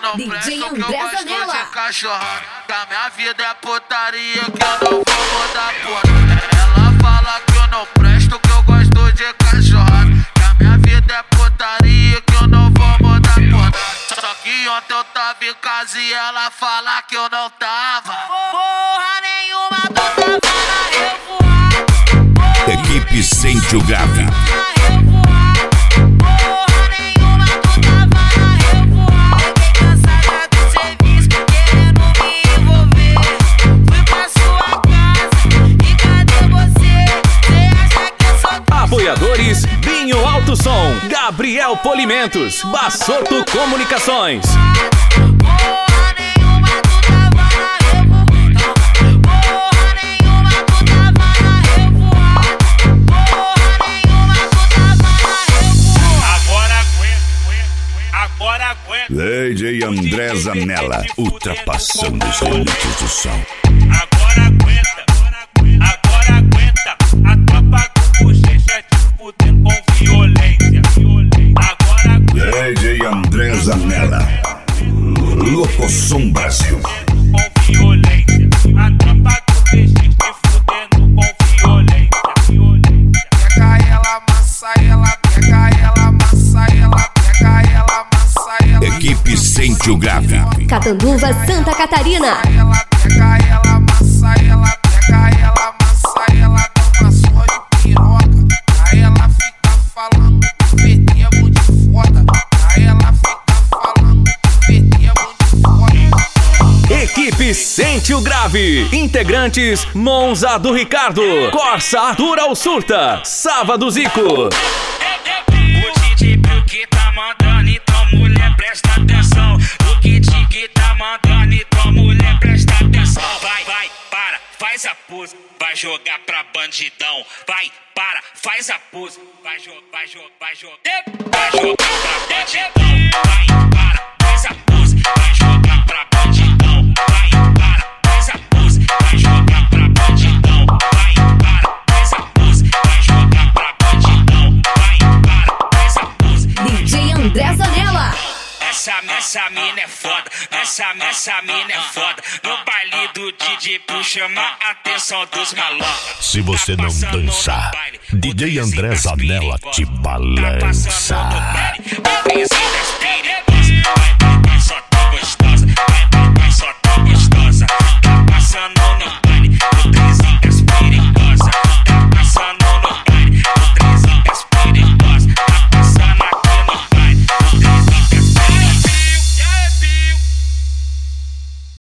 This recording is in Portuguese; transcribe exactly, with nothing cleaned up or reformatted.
não presto, que eu gosto de cachorrada. Que a minha vida é putaria, que eu não vou mudar porra. Ela fala que eu não presto, que eu gosto de cachorrada. Que a minha vida é putaria, que eu não vou mudar porra. Só que ontem eu tava em casa e ela fala que eu não tava. Porra nenhuma, tu tava na revoada. Equipe Sente o Grave. Apoiadores Binho Alto Som, Gabriel Polimentos, Bassoto Comunicações. D J André Zanella, ultrapassando os limites do som. Agora aguenta, agora aguenta. A tropa com bochecha te fudendo com violência. Agora aguenta. D J André Zanella, Locosom Brasil. Com violência. A tropa com bochecha te fudendo com violência. Pega ela, amassa ela, pega ela, amassa ela, pega ela, amassa ela. Equipe Sente o Grave. Catanduva, Santa Catarina. Ela pega ela, amassa ela, pega ela, amassa ela, dá uma surra de piroca. Aí ela fica falando que o P T é muito foda. Aí ela fica falando que o P T é muito foda. Equipe Sente o Grave. Integrantes Monza do Ricardo, Corsa Arthur ao Surta, Sava do Zico. O D J que tá mandando, então mulher presta atenção. O kit que tá mandando, então mulher presta atenção. Vai, vai, para, faz a pose, vai jogar pra bandidão. Vai, para, faz a pose, vai jogar, vai jogar, vai jogar, vai jogar pra bandidão. Vai, para, faz a pose, vai jogar pra bandidão. Vai, para, faz a pose, vai jogar pra bandidão. Vai, para, faz a pose, vai jogar pra bandidão. Vai, para, faz a pose. D J André Zanella. Essa, essa mina é foda, essa, essa mina é foda. No baile do D J pro chamar a atenção dos malocas. Se você não dançar, D J André Zanella te balança. Tá passando no baile,